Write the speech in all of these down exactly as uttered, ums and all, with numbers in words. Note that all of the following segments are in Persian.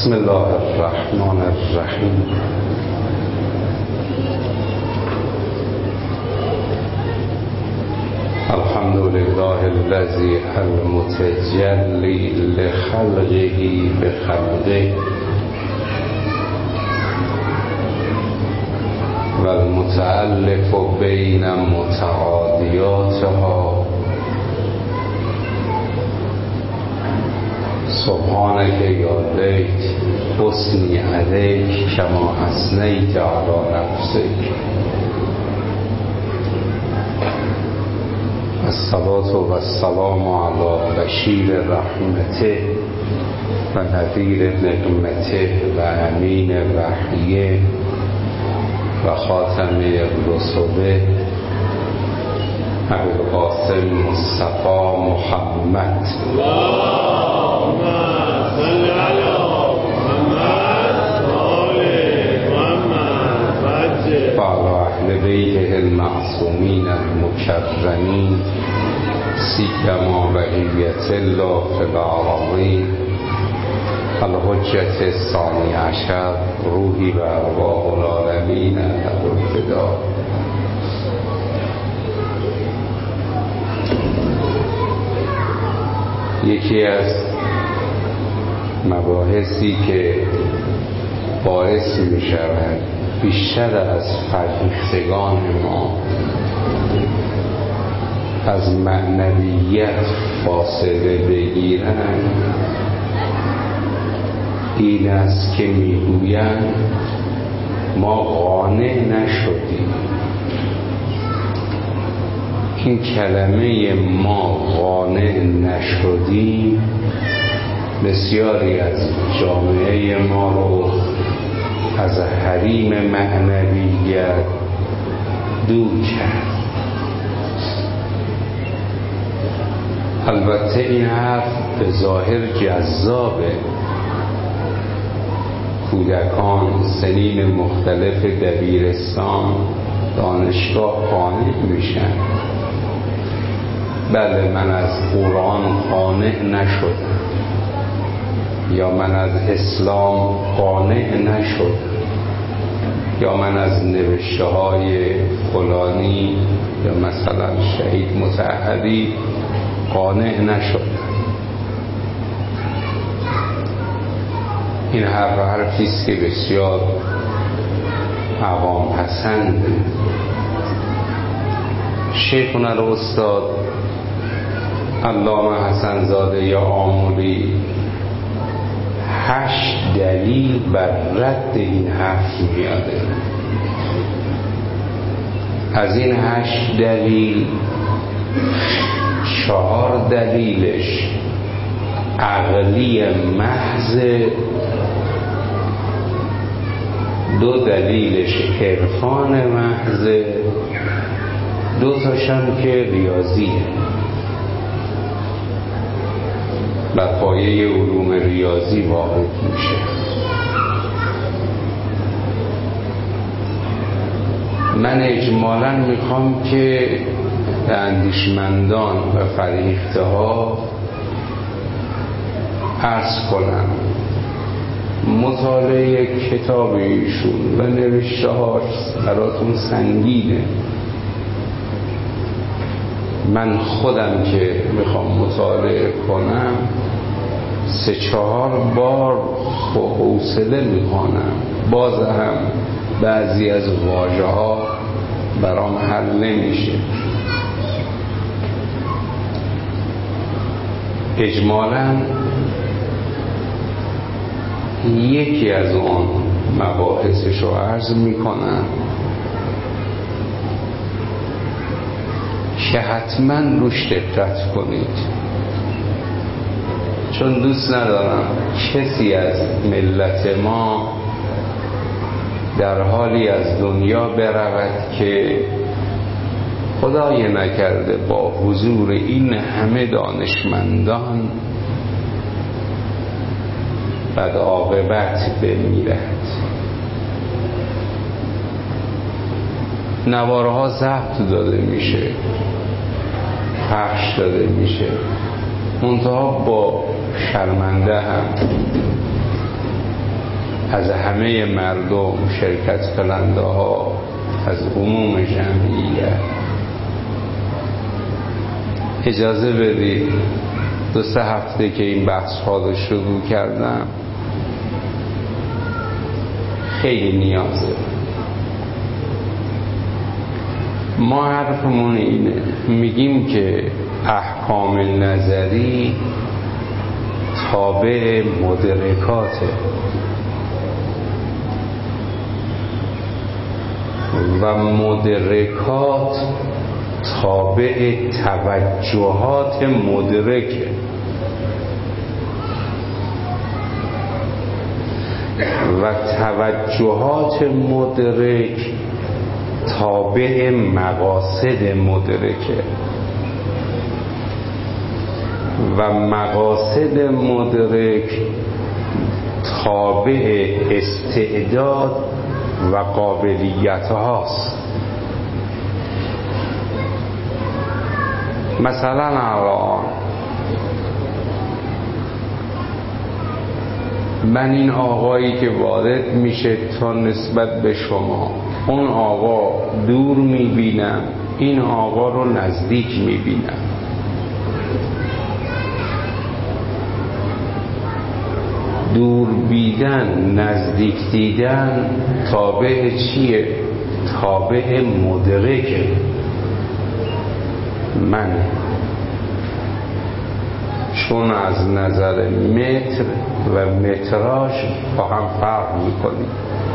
بسم الله الرحمن الرحیم. الحمد لله الذي المتجلی لخلقه بخلقه والمتألف بین متعادیاتها. سبحانك یا لیت حسنی علیک کما اثنیت علی نفسک. الصلاة والسلام علی بشیر رحمته و نذیر نقمته و امین وحیه و خاتمه رسوله ابوالقاسم مصطفی محمد اللهم صل علی محمد و آل محمد و علی اهل بیته المعصومین المکرمین سیما بقیة الله فی الارضین الحجة الثانی عشر روحی و ارواح العالمین له الفداء. یکی از مباحثی که باعث می شود بیشتر از فرهیختگان ما از معنویت فاصله بگیرند این است که میگویند ما قانع نشدیم. این کلمه ما قانع نشدیم بسیاری از جامعه ما رو از حریم معنویت دور کرد. البته این حرف به ظاهر جذابه. کودکان سنین مختلف دبیرستان دانشگاه قانع میشن. بله من از قرآن قانع نشدم یا من از اسلام قانع نشدم یا من از نوشته های فلانی یا مثلا شهید متعهدی قانع نشدم. این حرف حرفی است که بسیار عوام پسنده. شیخنا استاد علامه حسن زاده یا آموری هشت دلیل بر رد این حرف میاده. از این هشت دلیل چهار دلیلش عقلی محض، دو دلیلش عرفان محض، دو تاشم که ریاضیه. بر پایه علوم ریاضی واقع میشه. من اجمالاً میخوام که به اندیشمندان و فرهیخته ها عرض کنم مطالعه کتاب ایشون و نوشته هاش براتون سنگینه. من خودم که میخوام مطالعه کنم سه چهار بار با حوصله میخوانم، باز هم بعضی از واژه ها برام حل نمیشه. اجمالاً یکی از اون مباحثش رو عرض میکنم که حتما روش دقت کنید، چون دوست ندارم کسی از ملت ما در حالی از دنیا برود که خدای نکرده با حضور این همه دانشمندان بد عاقبت بمیرد. نوارها ضبط داده میشه، پخش داده میشه، منتها با شرمنده هم از همه مردم، شرکت کننده ها، از عموم جمعیت. اجازه بدید دو سه هفته که این بحث ها رو شروع کردم خیلی نیازه. ما حرفمون اینه، میگیم که احکام نظری تابع مدرکاته و مدرکات تابع توجهات مدرکه و توجهات مدرک تابع مقاصد مدرکه و مقاصد مدرک تابع استعداد و قابلیت هاست. مثلا الان من این آقایی که وارد میشه تا نسبت به شما، اون آقا دور میبینم، این آقا رو نزدیک میبینم. دور بیدن، نزدیک دیدن تابع چیه؟ تابع مدرکه من، چون از نظر متر و متراژ با هم فرق میکنیم.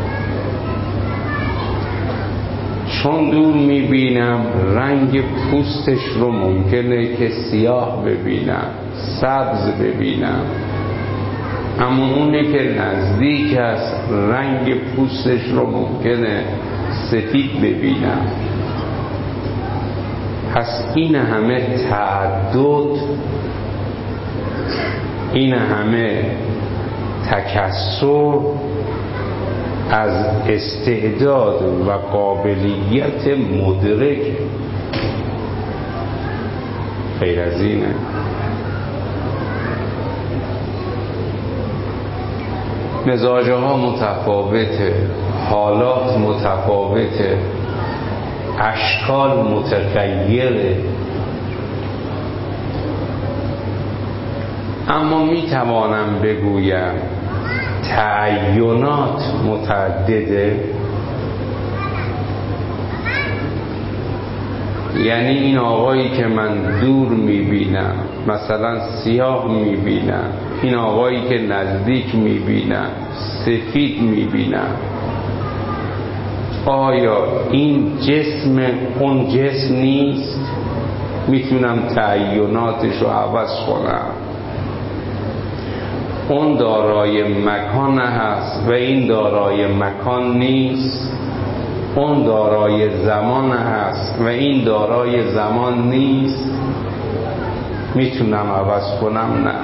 چون دور میبینم رنگ پوستش رو ممکنه که سیاه ببینم، سبز ببینم، اما اونه که نزدیک است رنگ پوستش رو ممکنه سفید ببینم. پس این همه تعدد، این همه تکثر از استعداد و قابلیت مدرک، غیر از اینه. مزاجه ها متفاوته، حالات متفاوته، اشکال متغیره، اما می توانم بگویم تعینات متعدده. یعنی این آقایی که من دور میبینم مثلا سیاه میبینم، این آقایی که نزدیک میبینم سفید میبینم، آیا این جسم اون جسم نیست؟ میتونم تعیناتش رو عوض کنم. اون دارای مکان هست و این دارای مکان نیست. اون دارای زمان هست و این دارای زمان نیست. میتونم عوض کنم؟ نه.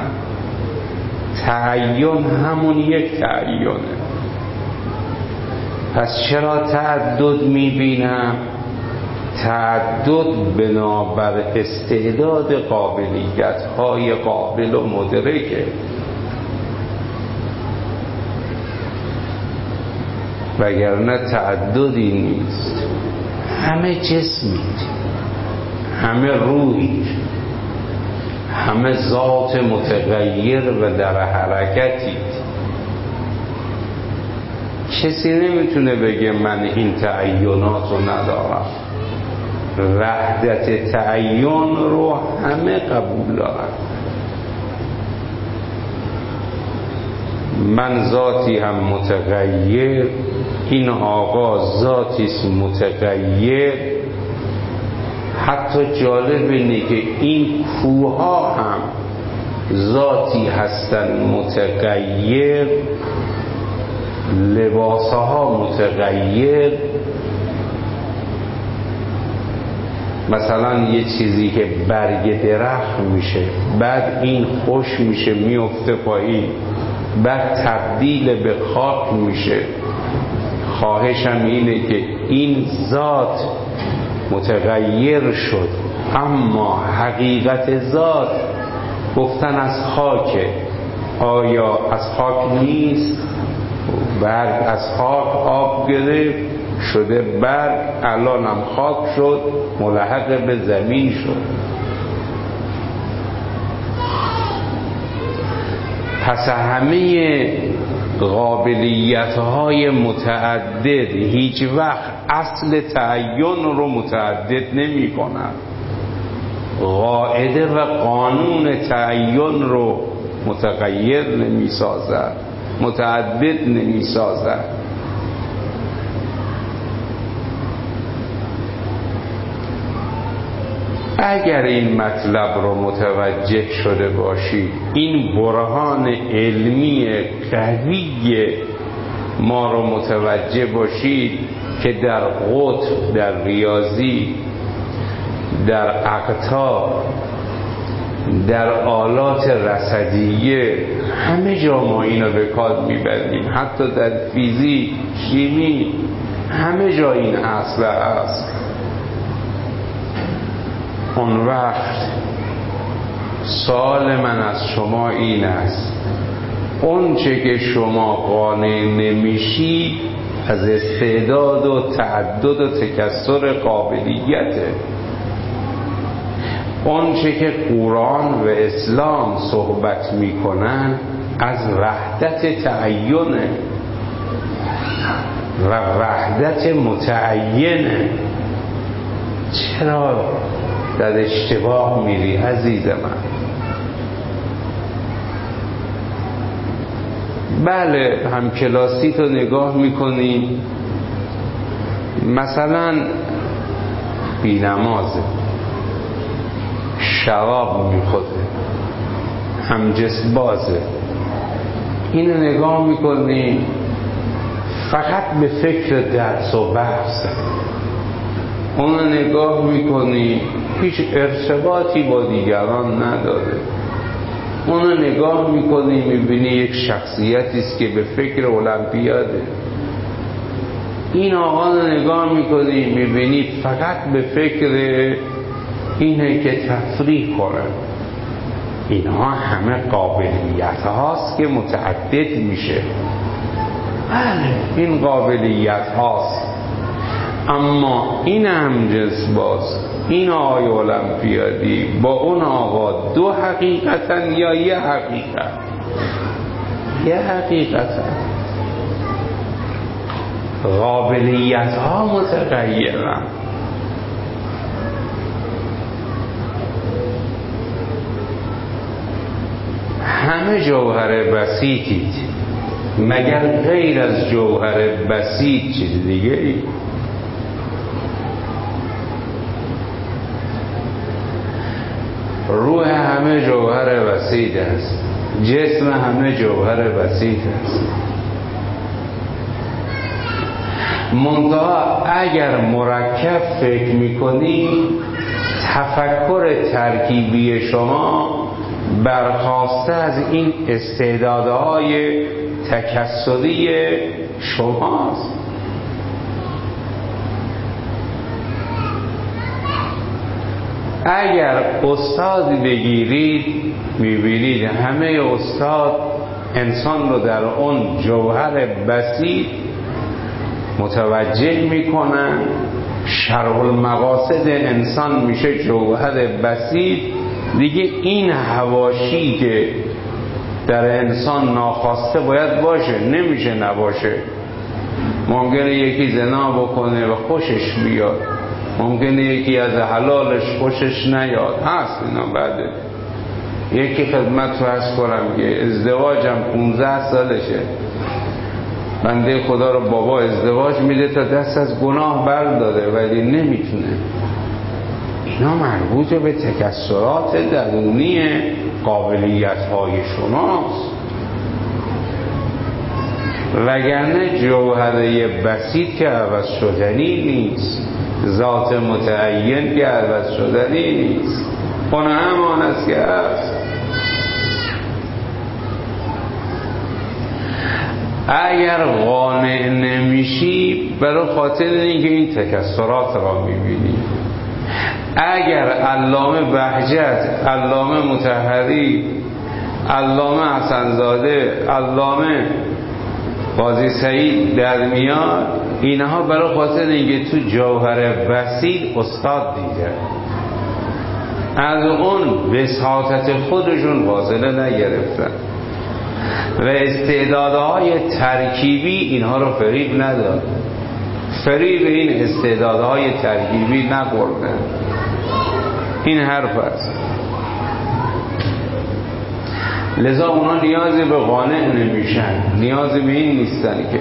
تعین همون یک تعینه. پس چرا تعدد میبینم؟ تعدد بنابر استعداد قابلیت های قابل و مدرکه، وگرنه تعددی نیست. همه جسمید، همه روحید، همه ذات متغیر و در حرکتید. کسی نمیتونه بگه من این تعینات رو ندارم. وحدت تعین رو همه قبول دارن. من ذاتی هم متغیر، این آقا ذاتی است متغیر. حتی جالب اینه که این کوها هم ذاتی هستن متغیر، لباسها متغیر. مثلا یه چیزی که برگ درخت میشه، بعد این خوش میشه میفته پایین، بعد تبدیل به خاک میشه. خواهشم اینه که این ذات متغیر شد، اما حقیقت ذات گفتن از خاکه. آیا از خاک نیست؟ برگ از خاک آب گرفت شده برگ، الان هم خاک شد ملحق به زمین شد. پس همه قابلیت‌های متعدد هیچ وقت اصل تعین رو متعدد نمی‌کند. قاعده و قانون تعین رو متغیر نمی‌سازد، متعدد نمی‌سازد. اگر این مطلب رو متوجه شده باشید، این برهان علمی قوی ما رو متوجه باشید که در قطب، در ریاضی، در اقطار، در آلات رصدیه، همه جا ما اینو به کار میبریم، حتی در فیزیک، شیمی، همه جا این اصل است. اون وقت سوال من از شما این است، اون چه که شما قانع نمیشید از استعداد و تعدد و تکثر قابلیته. اون چه که قرآن و اسلام صحبت میکنن از وحدت تعینه و وحدت متعینه. چرا در اشتباه میری عزیز من؟ بله هم کلاسی تو نگاه میکنی، مثلا بی نمازه، شراب میخوره، هم جسم بازه، اینو نگاه میکنی فقط به فکر درس و بحثه. اونو نگاه میکنی هیچ ارتباطی با دیگران نداره. اونو نگاه میکنی میبینی یک شخصیتی است که به فکر المپیاده. این آقا رو نگاه میکنی میبینی فقط به فکر اینه که تفریح کنه. اینها همه قابلیت هاست که متعدد میشه. بله این قابلیت هاست، اما این هم جنس باز، این آقای المپیادی با اون آقا دو حقیقتن یا یه حقیقت؟ یه حقیقتن. قابلیت ها متغیرن. همه جوهر بسیطید، مگر غیر از جوهر بسیط چیز دیگه ای؟ روح همه جوهر بسیط است، جسم همه جوهر بسیط است. منتها اگر مرکب فکر میکنی، تفکر ترکیبی شما برخواسته از این استعدادهای تکثری شماست. اگر استاد بگیرید میبینید همه استاد انسان رو در اون جوهر بسیط متوجه میکنن. شرح المقاصد انسان میشه جوهر بسیط. دیگه این حواشی که در انسان ناخواسته باید باشه نمیشه نباشه. ممکنه یکی زنا بکنه و خوشش بیاد، ممکنه یکی از حلالش خوشش نیاد، هست اینا. بعد یکی خدمت رو هست کنم که ازدواجم پونزده سالشه، بنده خدا رو بابا ازدواج میده تا دست از گناه برداره ولی نمیتونه. اینا مربوط به تکثرات درونی قابلیت های شماست، وگرنه جوهره بسیط که عوض شدنی نیست، ذات متعین که عوض شدنی نیست، اون همان است که هست. اگر قانع نمیشی برای خاطر اینکه این تکثرات را میبینی. اگر علامه بهجت، علامه مطهری، علامه حسنزاده، علامه قاضی سعید در میاد، اینها برای خاطر اینکه تو جوهر بسیط استاد دیده، از اون بساطت خودشون فاصله نگرفتن و استعدادهای ترکیبی اینها رو فریب نداد، فریب این استعدادهای ترکیبی نخوردن. این حرف است. لذا اونا نیازی به قانع نمیشن، نیازی به این نیستن که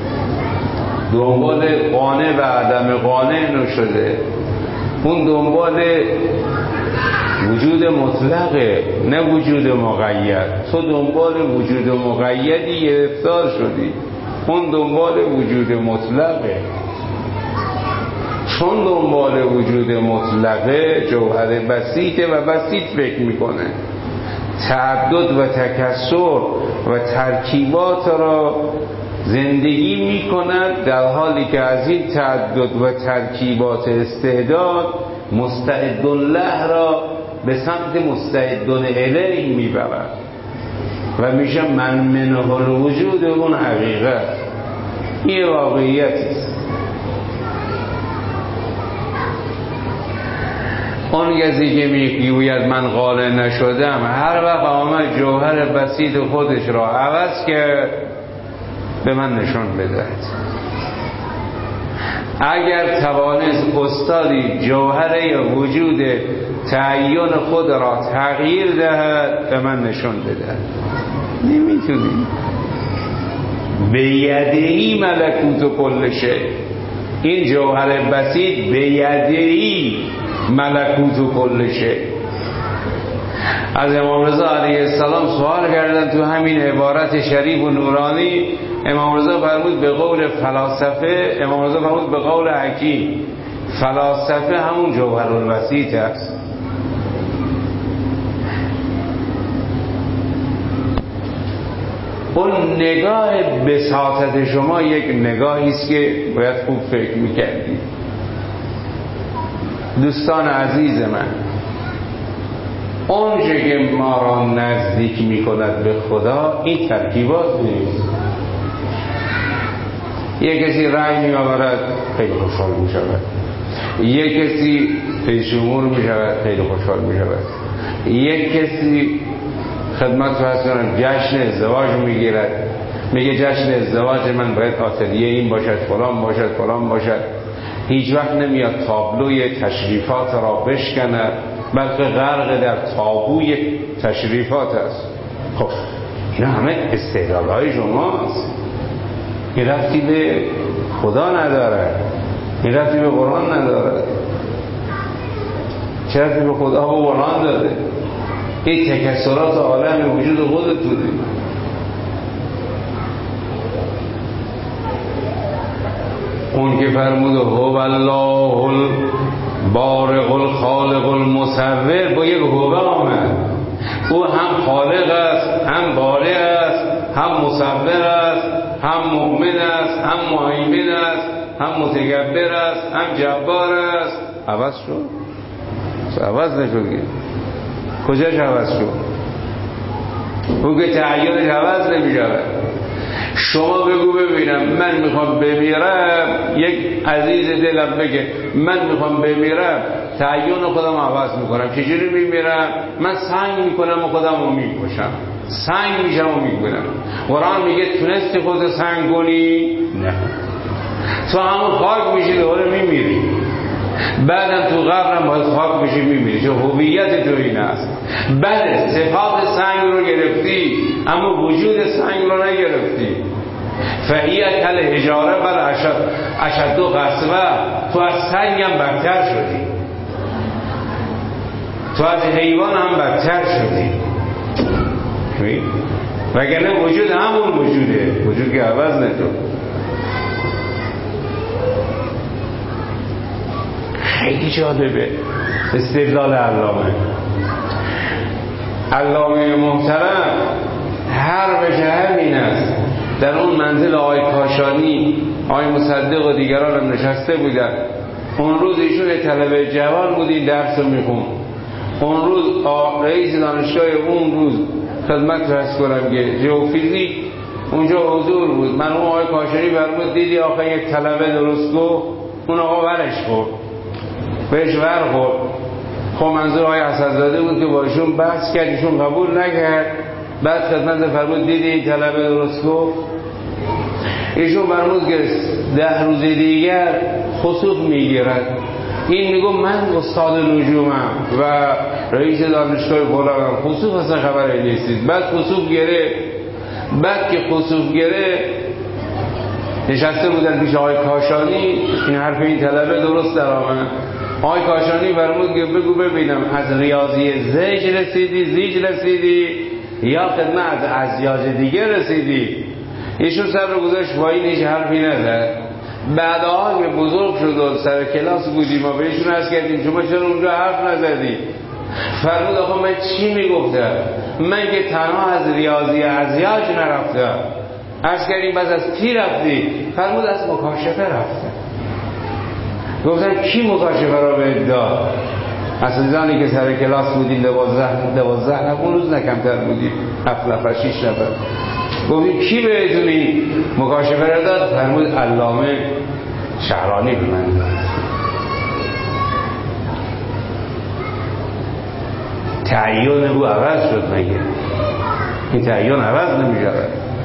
دنبال قانع و عدم قانع نشده، اون دنبال وجود مطلقه نه وجود مقید. تو دنبال وجود مقیدی گرفتار شدی، اون دنبال وجود مطلقه. چون دنبال وجود مطلقه جوهر بسیطه و بسیط فکر میکنه، تعدد و تکثر و ترکیبات را زندگی میکند، در حالی که از این تعدد و ترکیبات استعداد مستعد له را به سمت مستعد الیه میبرد و میشه من منه الوجود اون حقیقت. این واقعیتی است. اون کسی که میگوید من قانع نشدم، هر وقت آمد جوهر بسیط خودش را عوض کرد به من نشون بدهد. اگر توانست استادی جوهر وجود تعین خود را تغییر دهد به من نشون بدهد. نمیتونی. به یدهی ملکوت کل شی، این جوهر بسیط به یدهی ملکوت کل شی. از امام رضا علیه السلام سوال کردن تو همین عبارت شریف و نورانی، امام رضا فرمود به قول فلاسفه، امام رضا فرمود به قول حکیم، فلاسفه همون جوهر الوسیط است. اون نگاه بساطت شما یک نگاهی است که باید خوب فکر میکردید. دوستان عزیز من، اونچه که ما را نزدیک میکند به خدا این ترکیبات نیست. یک کسی رنگ میآورد خیلی خوشحال میشود، یک کسی پیشمور میشود خیلی خوشحال میشود، یک کسی خدمت فرض کنم جشن ازدواج میگیرد، میگه جشن ازدواج من باید آتلیه این باشد، فلان باشد، فلان باشد. هیچ وقت نمیاد تابلوی تشریفات را بشکند، بلکه غرق در تابوی تشریفات است. خب اینا همه استعدادهای شماست. این ربطی به خدا نداره، این ربطی به قرآن نداره. چه ربطی به خدا و قرآن داره؟ این تکثرات عالم وجود خودتونه. اون که فرمود هو الله البارئ الخالق المصور، با یک هو آمد. او هم خالق است، هم بارئ است، هم مصور است، هم مؤمن است، هم مهیمن است، هم متکبر است، هم جبار است. عوض شد؟ عوض نشد. کجاش عوض شد؟ او که تعیینش عوض نمی‌شود. شما بگو ببینم من میخوام بمیرم، یک عزیز دلم بگه من میخوام بمیرم، تعیین خودم عوض میکنم. چجوری میمیرم؟ من سنگ میکنم و خودم رو میکشم، سنگ میشم و میکنم. قرآن میگه تونستی خود سنگ کنی؟ نه. تو همون خاک میشی دوباره میمیری، بعدم تو قبرم باید خاک میشی میمیری، چون هویت تو این است. بعد صفات سنگ رو گرفتی اما وجود سنگ رو نگرفتی. فهیه کل حجاره بل اشد اشد و قصوه. تو از سنگ هم بدتر شدی، تو از حیوان هم بدتر شدی. وگرنه وجود همون وجوده، وجود که عوض نشد. خیلی جالبه استدلال علامه علامه محترم. هر وجه همین است. در اون منزل آقای کاشانی، آقای مصدق و دیگران هم نشسته بودن. اون روز ایشون طلبه جوان بود، این درس رو میخون. اون روز رئیس دانشگاه اون روز خدمت فرض کنم که ژئوفیزیک اونجا حضور بود. من اون آقای کاشانی فرمود دیدی آخه یک طلبه درست گفت، اون آقا ورش خورد، بهش ور خورد. خب منظور آقای حسن‌زاده بود که با ایشون بحث کرد، ایشون قبول نکرد. بعد خدمت فرمود دیدی این طلبه درست گفت. ایشون فرمود که ده روز دیگر خسوف میگیرد. این میگم من استاد نجومم و رئیس دانشگاه فلانم، خسوف اصلا خبری نیستید. بعد خسوف گره، بعد که خسوف گره نشسته بودن پیش آقای کاشانی، این حرف این طلبه درست در آمد. آقای کاشانی فرمود که بگو ببینم از ریاضی زیج رسیدی زیج رسیدی یا خدمت از ازیاج دیگه رسیدی؟ ایشون سر رو گذاشت با این هیچ حرفی نزد. بعدها که بزرگ شد و سر کلاس بودیم ما بهشون عرض کردیم شما چرا اونجا حرف نزدی؟ فرمود آقا من چی میگفتم؟ من که تنها از ریاضی ازیاج نرفتم. عرض کردیم بس از کی رفتی؟ فرمود از مکاشفه رفتم. گفتم کی مکاشفه را به ادعا؟ عزیزانی که سر کلاس بودیم دوازده دوازده نفر، اون روز نکمتر بودیم، هفت نفر شش نفر. گفتیم کی بهتون این مکاشفه را داد؟ فرمود علامه شهرانی به من داد. تعیین او عوض شد مگه؟ این تعیین عوض نمی شود.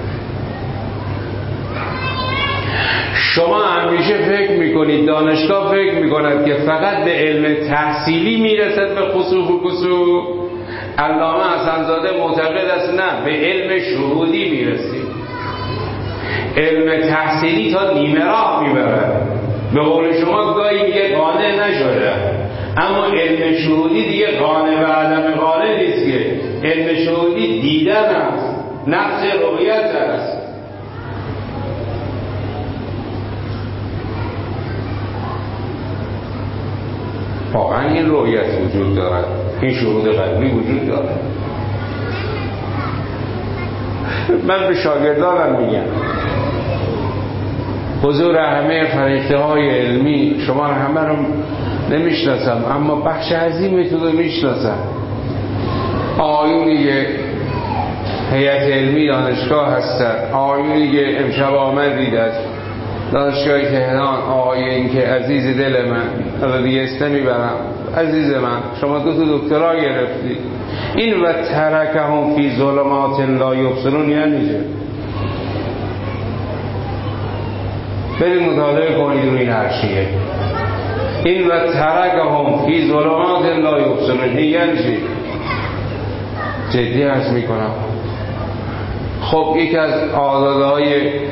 شما همیشه فکر میکنید، دانشگاه فکر میکند که فقط به علم تحصیلی میرسد به خسوف و کسوف. علامه حسن‌زاده معتقد است نه، به علم شهودی میرسید. علم تحصیلی تا نیمه راه میبرد. به قول شما گاهی میگه قانع نشده، اما علم شهودی دیگه قانع و عدم قانع نیست که. علم شهودی دیدن است، نفس رؤیت است. واقعا این رؤیت وجود دارد، این شهود قلبی وجود دارد. من به شاگردانم میگم حضور همه فرشته های علمی، شما همه رو نمیشناسم اما بخش عظیمتون رو میشناسم. آقایونی که هیئت علمی دانشگاه هستن، آقایونی که امشب آمدید از دانشگاه تهران، آقایون که عزیز دل من، حالا دیگه اسم میبرم، عزیز من شما دو تا دکترا گرفتی. این و ترکهم فی ظلمات لا یبصرون یعنی چه؟ برید مطالعه کنید روی این حاشیه. این و ترکهم فی ظلمات لا یبصرون یعنی چه؟ جدی عرض میکنم. خب یکی از آزادهای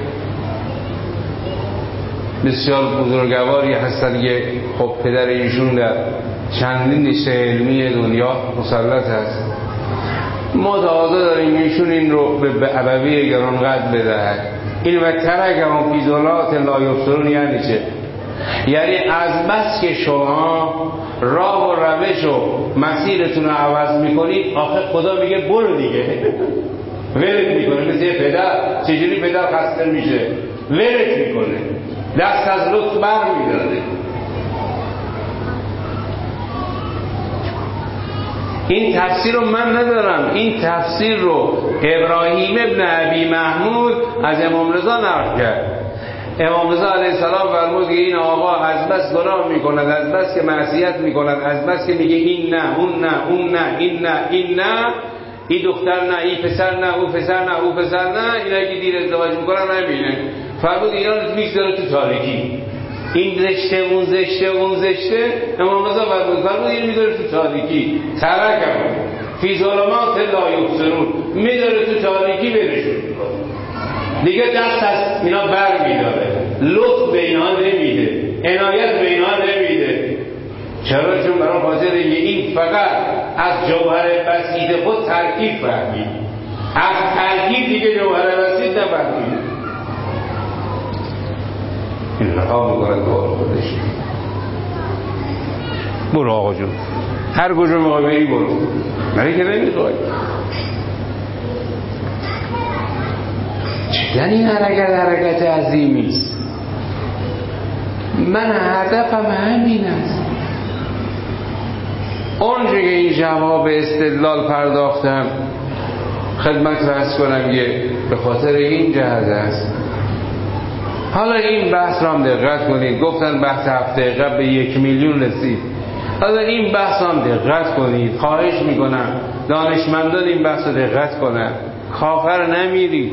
بسیار بزرگواری هستن که خب پدر ایشون در چندین رشته علمی دنیا مسلط هست. ما تقاضا داریم ایشون این رو به ابوی گرانقدر بدهد. این و ترکهم فی ظلمات لا یبصرون یعنی چه؟ یعنی از بس که شما راه و روش و مسیرتون رو عوض میکنید، آخه خدا میگه برو دیگه، ولت میکنه. مثل یه پدر، چجوری پدر خسته میشه ولت میکنه، دست از لطف بر میداره. این تفسیر رو من ندارم، این تفسیر رو ابراهیم ابن ابی محمود از امام رضا نقل کرد. امام رضا علیه السلام فرمود که این آقا از بس گناه میکند، از بس که معصیت میکند، از بس که میگه این نه اون نه اون نه این نه این نه، این دختر نه این پسر نه او پسر نه او پسر نه، اینا که دیر ازدواج میکنن نبینه. فرمود اینا رو میگذاره تو تاریکی، این زشته اون زشته اون زشته. امام رضا فرمود فرمود این میذاره تو تاریکی، ترکم فی ظلمات لا یبصرون، میذاره تو تاریکی برشون دیگه، دست از اینا بر میداره، لطف به اینا نمیده، عنایت به اینا نمیده. چرا؟ چون برای خاطر این فقط از جوهر بسیط خود ترکیب فهمید، از ترکیب دیگه جوهر بسیط نفهمید. این رها میکنه کار خودش. برو آقا جون، هر کجا میخوای بری برو، ولی که نمیخوای. چگه این حرکت حرکت عظیمی است. من هدفم همین است. اونجا که این جواب استدلال پرداختم خدمت فرض کنم یه به خاطر این جهت است. حالا این بحث را هم دقت کنید، گفتن بحث هفت دقیقه به یک میلیون رسید. حالا این بحث را هم دقت کنید، خواهش میکنم دانشمندان این بحث رو دقت کنن، کافر نمیری.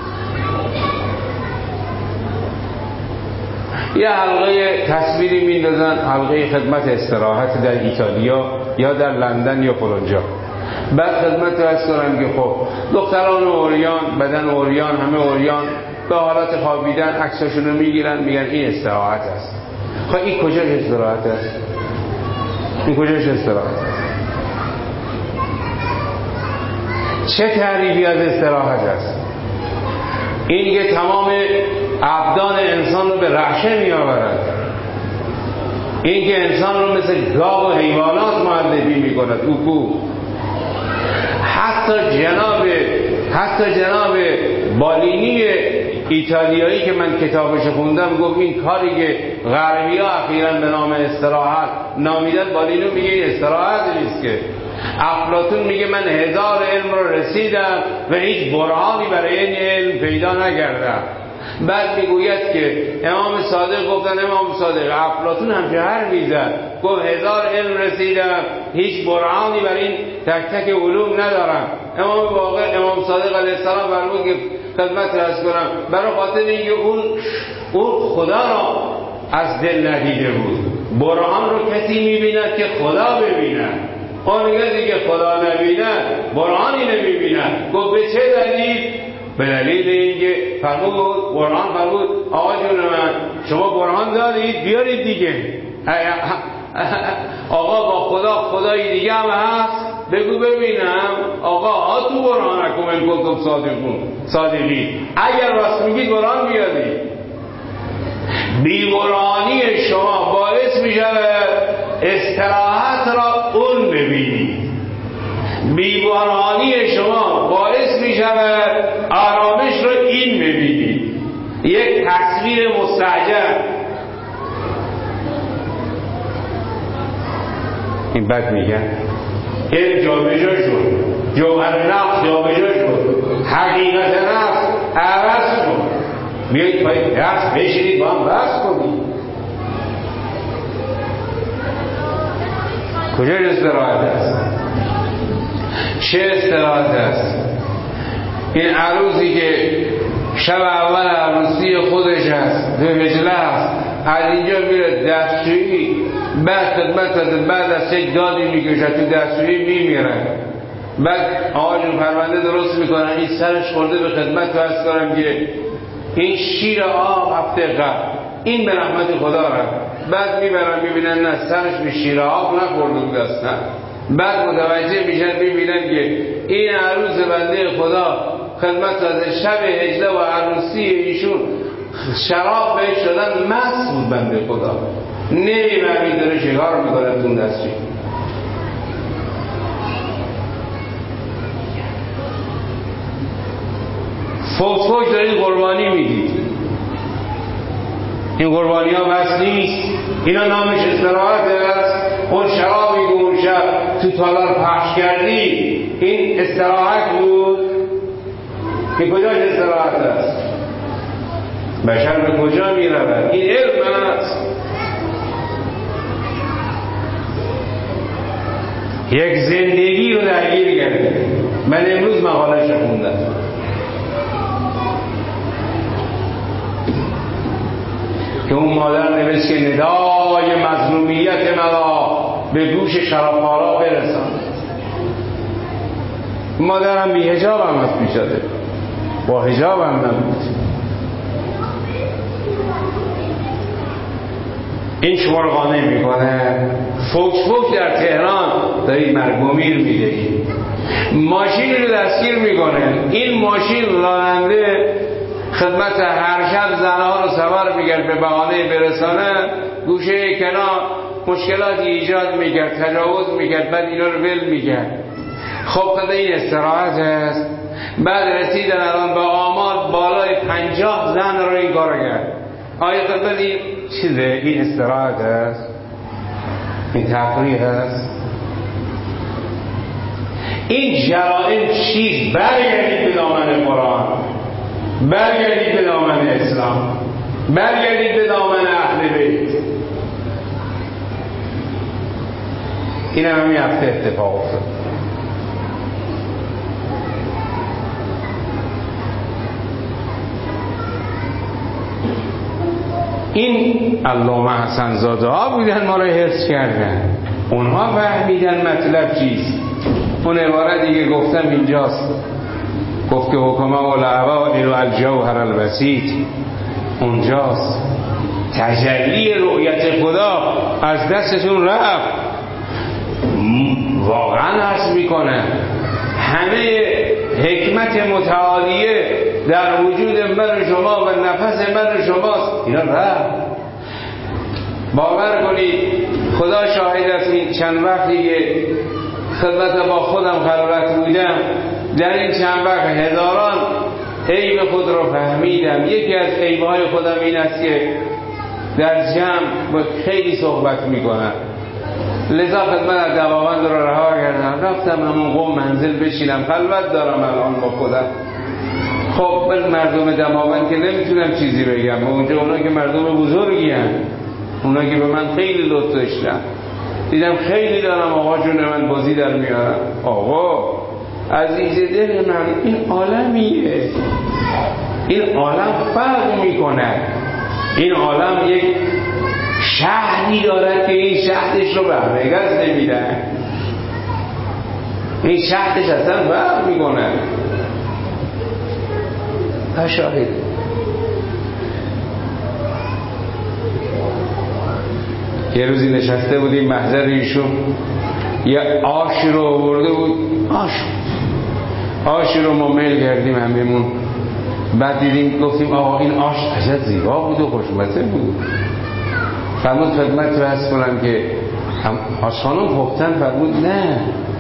یه حلقه تصویری میندازن، حلقه خدمت استراحت در ایتالیا یا در لندن یا فلانجا. بعد خدمت فرض کنم که خب دختران اوریان، بدن اوریان، همه اوریان به حالت خوابیدن عکساشون رو میگیرن، میگن این استراحت است. خب این کجاش استراحت است؟ این کجاش استراحت است؟ چه تعریفی از استراحت است؟ این که تمام ابدان انسان رو به رعشه می آورد، این که انسان رو مثل گاو و حیوانات معلفی می کند. او کو حتی جناب حتی جناب بالینی ایتالیایی که من کتابش خوندم گفت این کاری که غربی ها اخیراً به نام استراحت نامیدن، بالینی میگه این استراحت نیست که. افلاطون میگه من هزار علم رو رسیدم و هیچ برهانی برای این علم پیدا نکردم. بعد میگوید که امام صادق گفتن، امام صادق افلاطون هم جهر میزد، گفت هزار علم رسیدم هیچ برهانی برای این تک تک علوم ندارم. امام واقع امام صادق علیه السلام فرمود که خدمت عرض کنم برای خاطر اینکه اون اون خدا را از دل ندیده بود. برهان رو کسی میبیند که خدا ببیند، اون کسی که خدا نبیند برهانی نمیبیند. گفت به چه دلیل؟ به دلیل اینکه فرمود برهان فرمود آقا جون من شما برهان دارید بیارید دیگه. آقا با خدا خدای دیگه هم هست بگو ببینم. آقا ها تو برهان اکم این گفتم صادقون صادقی اگر راست میگید برهان بیارید. بی‌برهانی شما باعث می شود استراحت را اون ببینید، بی‌برهانی شما باعث می شود آرامش را این ببینید. یک تصویر مستعجل. این بد میگن علم جابجا شد، جوهر نفس جابجا شد، حقیقت نفس عوض شد. بیایید پای نفس بشینید با هم بحث کنید. کجا استراحت است؟ چه استراحت است؟ این عروسی که شب اول عروسی خودش هست، دو هجله هست، از اینجا میره دستشویی، بعد خدمت از بعد از یک دادی میکشه تو دستشویی میمیرن. بعد آقا جون پرونده درست میکنن، این سرش خورده به خدمت فرض کنم که این شیر آب هفته قبل این به رحمت خدا رفت. بعد میبرن میبینن نه سرش به شیر آب نخورده بود اصلا. بعد متوجه میشن میبینن که این عروس بنده خدا خدمت از شب هجله و عروسی ایشون شراب بهش شدن مست بود بنده خدا، نمیبرمید داره شکار میکنه تون دستی. فوت فوت دارید قربانی میدید. این قربانی ها بس نیست، اینا نامش استراحت است. اون شرابی که اون شب تو تالار پخش کردی این استراحت بود. این کجاش استراحت است؟ بشر به کجا می رود؟ این علم است. یک زندگی رو درگیر کرده. من امروز مقاله‌اش خوندم. که اون مادر نوشت که ندای مظلومیت مرا به گوش شرابخوارا برسان. مادرم بی حجاب هم هست میشده، با حجاب هم نبود. این شمرغانه میکنه فوک فوک در تهران دارید مرگومیر میدهید. ماشین رو دستگیر میکنه، این ماشین راننده خدمت هر شب زنها رو سوار میگرد به بهانه برسانه، گوشه کنار مشکلاتی ایجاد میکرد، تجاوز میکرد، بعد اینا رو ول میکرد. خب خدا این استراحت است. بعد رسیدن الان به آمار بالای پنجاه زن رو این کار کرد. آیا خدمت این چیزه؟ این استراحت است؟ این تفریح است؟ این جرائم چیست؟ برگردید به دامن قرآن، برگردید به دامن اسلام، برگردید به دامن اهل بیت. این هم همین هفته اتفاق افتاد. این علامه حسن زاده ها بودن ما رو حفظ کردن، اونها فهمیدن مطلب چیست. اون عبارت دیگه گفتم اینجاست، گفت که حکما و العوائل و الجوهر الوسیط، اونجاست. تجلی رؤیت خدا از دستتون رفت. واقعا عرض میکنه همه حکمت متعالیه در وجود من و شما و نفس من و شماست، اینا رفت. باور کنید خدا شاهد است، این چند وقتی که خدمت با خودم خلوت بودم، در این چند وقت هزاران عیب خود رو فهمیدم. یکی از عیب‌های خودم این است که در جمع خیلی صحبت میکنم، لذا خدمت دماوند رو رها کردم، رفتم همون قم منزل بشینم، خلوت دارم الان با خودم. خب من مردم دماوند که نمیتونم چیزی بگم، اونجا اونا که مردم بزرگی هم، اونا که به من خیلی لطف داشتن، دیدم خیلی دارم آقا جون من بازی در میارم. آقا عزیز دل من، این عالمیه، این عالم فرق میکنه. این عالم یک شهری دارد که این شهرش رو به همگز نمیدن، این شهرش اصلا فرق میکنه. تا شاهد یه روزی نشسته بودیم محضر ایشون، یه آش رو آورده بود، آش آش رو ما میل کردیم هممون. بعد دیدیم گفتیم آقا این آش عجب زیبا بود و خوشمزه بود. فرمود خدمت رو هست کنم که آشخانم پختن. فرمود نه.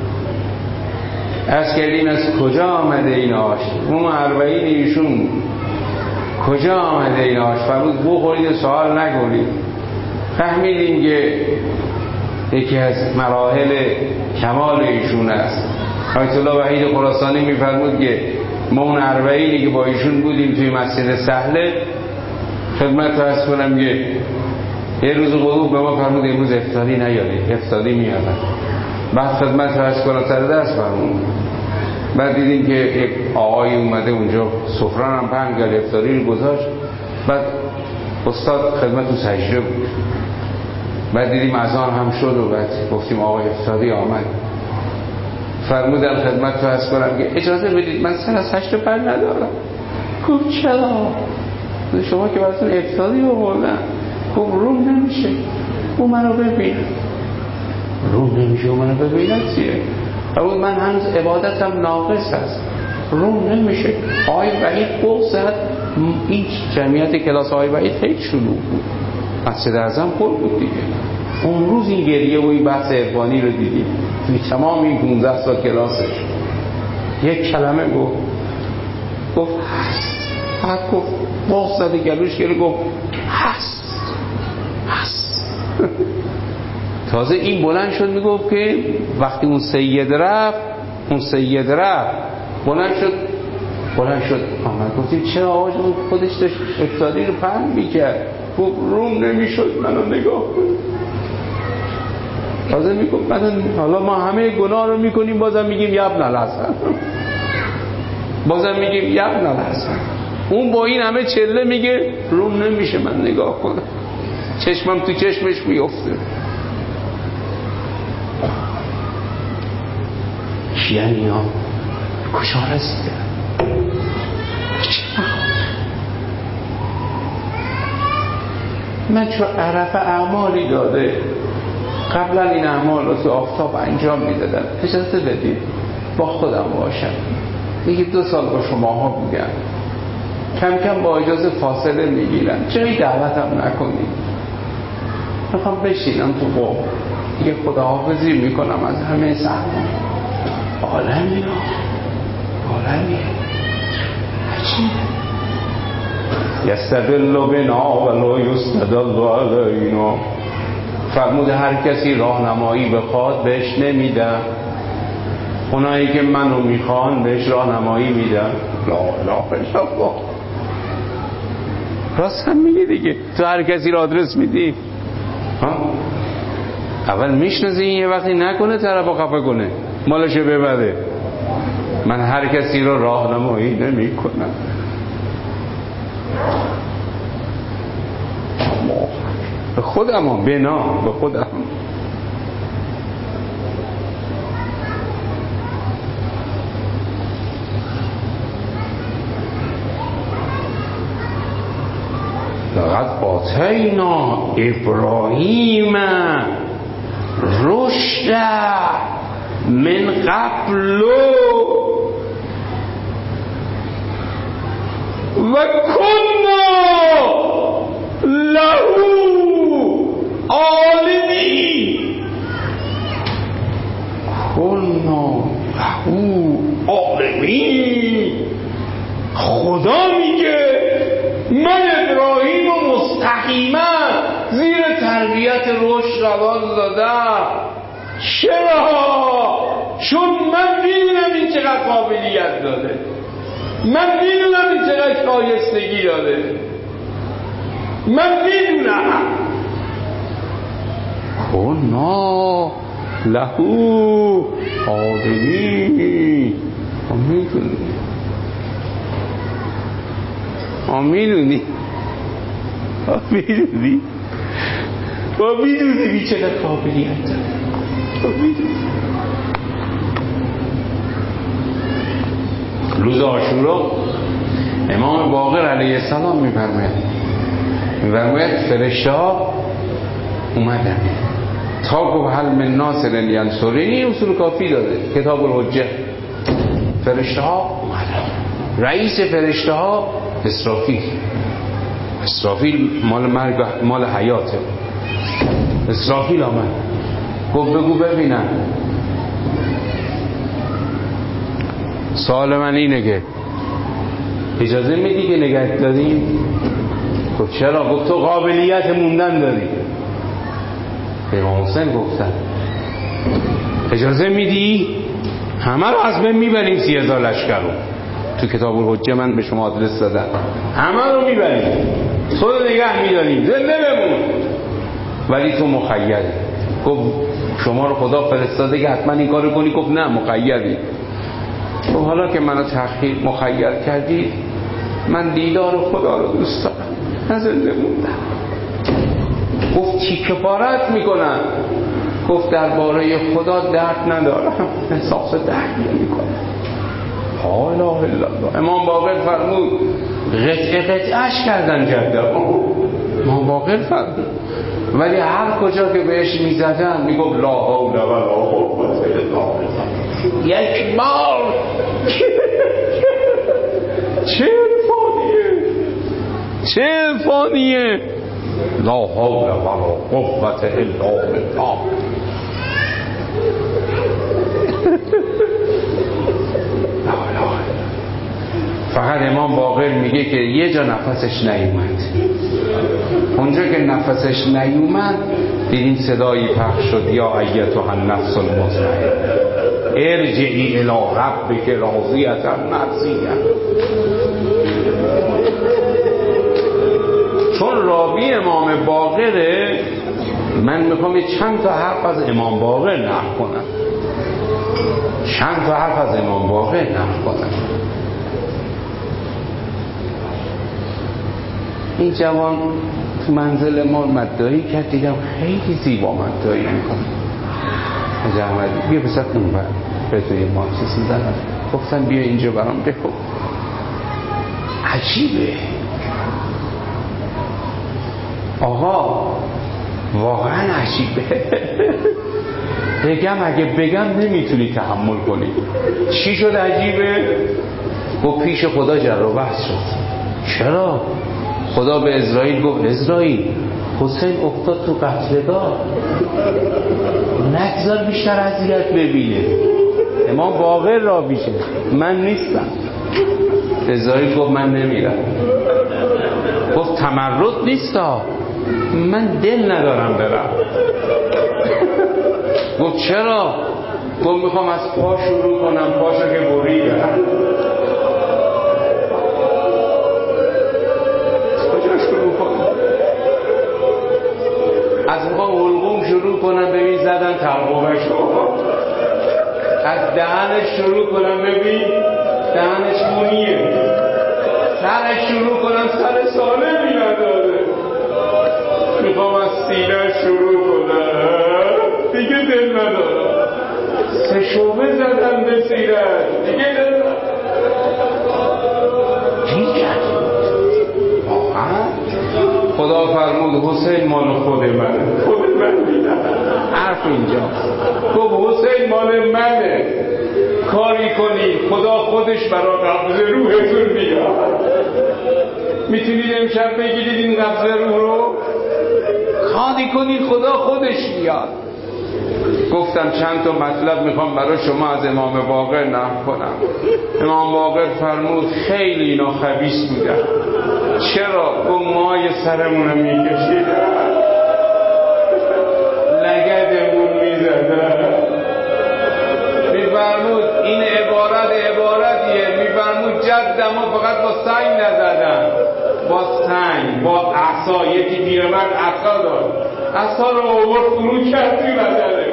از کردیم از کجا آمده این آش؟ اون اربعین ایشون کجا آمده این آش؟ فرمود بخورید سوال نکنید. فهمیدیم که یکی از مراحل کمال ایشون است. آیت الله وحید خراسانی میفرمود که ما اون اربعینی که با ایشون بودیم توی مسجد سهله، خدمت رو هست کنم که یه روز غروب به ما فرمود امروز افطاری نیارید، افطاری میارن. بعد خدمت رو هست کنم سر دست فرمود. بعد دیدیم که یک آقای اومده اونجا سفران هم پهن کرد، افطاری رو گذاشت. بعد استاد خدمت رو سجده بود. بعد دیدیم اذان هم شد و بعد گفتیم آقای افطاری آمد. فرمودن خدمت رو هست کنم که اجازه بدید من سر از سجده پر ندارم. گفت چرا؟ شما که براتون افطاری آوردن. گفت روم نمیشه او منو ببین. روم نمیشه او منو ببینه چیه؟ فرمود من هنوز عبادتم ناقص است، روم نمیشه. آقای وحید بغض زد. این جمعیت کلاس آقای وحید خیلی شلوغ بود، مسجد اعظم پر بود دیگه. اون روز این گریه و این بحث عرفانی رو دیدیم توی تمام این پانزده سال کلاسش. یک کلمه گفت گفت هست. بعد گفت بغض زده گلوش گره گفت هست هست. تازه این بلند شد میگفت که وقتی اون سید رفت اون سید رفت بلند شد بلند شد آمد. گفتیم چرا آقا جون خودش داشت افطاری رو پهن میکرد؟ گفت روم نمیشد منو نگاه کنید. تازه میگفت من حالا ما همه گناه رو میکنیم بازم میگیم یبن الحسن، بازم میگیم یبن الحسن. اون با این همه چله میگه روم نمیشه من نگاه کنم، چشمم تو چشمش میفته. یعنی ها کجا رسیده؟ من چون عرف اعمالی داده قبلا این اعمال رو تو آفتاب انجام میدادم، اجازه بدید با خودم باشم. دیگه دو سال با شماها بودم، کم کم با اجازه فاصله میگیرم، جایی دعوتم نکنید. میخوام بشینم تو قوم دیگه خداحافظی میکنم از همه سهمان. عالمی ها عالمی یستدل بنا ولا یستدل علینا. فرمود هر کسی راهنمایی بخواد بهش نمیدم. اونایی که منو میخوان بهش راهنمایی میدم. لا اله الا الله. راست هم میگه دیگه. تو هر کسی را آدرس میدی ها؟ اول میشنازی یه وقتی نکنه طرفو خفه کنه مالشو ببره. من هر کسی رو راهنمایی نمی کنم. به خودم هم بنا به خودم. لقد آتینا ابراهیم رشد من قبل و کنا له عالمین. کنا له عالمین. خدا میگه من ابراهیم و مستقیما زیر تربیت رشد قرار دادم. چرا؟ چون من میدونم این چقدر قابلیت داره، من میدونم این چقدر شایستگی داره، من میدونم. کنا له عالمین. میدونی ما میدونی ما میدونی ما میدونی چقدر قابلیت داره. ما میدونی. روز عاشورا امام باقر علیه السلام میفرماید میفرماید فرشته ها اومدن تا گفت هل من ناصر ینصرنی. اصول کافی داده کتاب الحجه. فرشته ها اومدن. رئیس فرشته ها اسرافیل. اسرافیل مال مرگ مال حیاته. اسرافیل آمد گفت بگو ببینم. سوال من اینه که اجازه میدی که نگه داریم؟ گفت چرا؟ گفت تو قابلیت موندن داری. امام حسین گفتن اجازه میدی؟ همه رو از بین میبریم سی هزار لشکر رو. تو کتاب الحجه من به شما آدرس دادم. همه رو میبریم تو رو نگه میداریم زنده بمون ولی تو مخیری. گفت شما رو خدا فرستاده که حتما این کارو کنی؟ گفت نه مخیری. گفت حالا که منو تخییر مخیر کردی من دیدار خدا رو دوست دارم من زنده موندم. گفت تیکه پارت میکنم. گفت درباره خدا درد ندارم احساس درد نمیکنم. لا اله الا الله. امام باقر فرمود قطعه قطعهش کردن جده. امام باقر فرمود ولی هر کجا که بهش میزدن میگفت لا حول ولا قوة الا بالله. یک بار چه فانیه چه فانیه لا حول ولا قوة الا بالله. فقط امام باقر میگه که یه جا نفسش نیومد. اونجا که نفسش نیومد دیدیم صدایی پخش شد یا ایتها النفس المطمئنه ارجعی الی ربک راضیة مرضیة. چون راوی امام باقره من میخوام یه چند تا حرف از امام باقر نقل کنم. چند تا حرف از امام باقر نقل کنم. این جوان تو منزل ما مدعی کرد. دیدم خیلی زیبا مدعی میکنه. جمعیت بیا بسید اون بر به توی ما چیزی دارم. گفتم بیا اینجا برام بخو. عجیبه آقا واقعا عجیبه. بگم اگه بگم نمیتونی تحمل کنی. چی شد عجیبه؟ گفت پیش خدا جر و بحث شد. چرا؟ خدا به اسرائیل گفت اسرائیل حسین افتاد تو قتلگاه نگذار بیشتر اذیت ببینه. امام باقر را بیشه من نیستم. اسرائیل گفت من نمیرم. گفت تمرد نیستا من دل ندارم برم. گفت چرا؟ گفت میخوام از پا شروع کنم، پاشو که بریدم. کجا شروع کنم؟ از پا حلقوم شروع کنم، ببین زدن ترقوبشو. از دهنش شروع کنم، ببین دهنش خونیه. سرش شروع کنم، سر سالمی نداره. میخوام از سینه شروع کنم، دیگه دل ندارم. سه شعبه زدم به سینه، دیگه دل ندارم. خدا فرمود حسین مال خود منه، خود من میدم. حرف اینجا گفت حسین مال منه، کاری کنید خدا خودش برای قبض روحتون میاد. میتونید امشب بگیرید این قبض روح رو، کاری کنید خدا خودش میاد. گفتم چند تا مطلب میخوام برای شما از امام باقر نقل کنم. امام باقر فرمود خیلی اینا خبیث بودن. چرا؟ گفت مای سرمونو میکشیدن، لگدمون میزدن. میفرمود این عبارت عبارتیه، میفرمود جدمو فقط با سنگ نزدن، با سنگ، با عصا. یکی پیرمرد عصا داد، عصا رو آورد فرو کرد توی بدنه.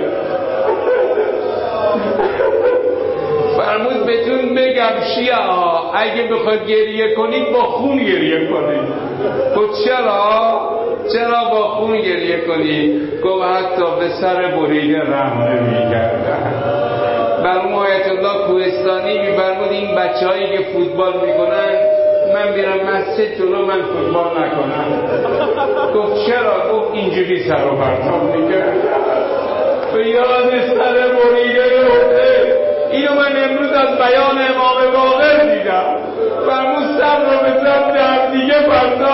فرمود بهتون بگم شیعه ها اگه بخواد گریه کنید با خون گریه کنید. گفت چرا؟ چرا با خون گریه کنید؟ گفت حتی به سر بریده رحم نمی‌کردن. برای آیت الله کوهستانی می‌فرمود این بچه‌هایی که فوتبال میکنن، من بیرم مسجد جلو من فوتبال نکنم. گفت چرا؟ گفت اینجوری سر و پرتاب می‌کردن. به یاد سر بریده حسین. اینو من امروز از بیان امام باقر دیدم. فرمود سر رو به سمت هم دیگه پرتاب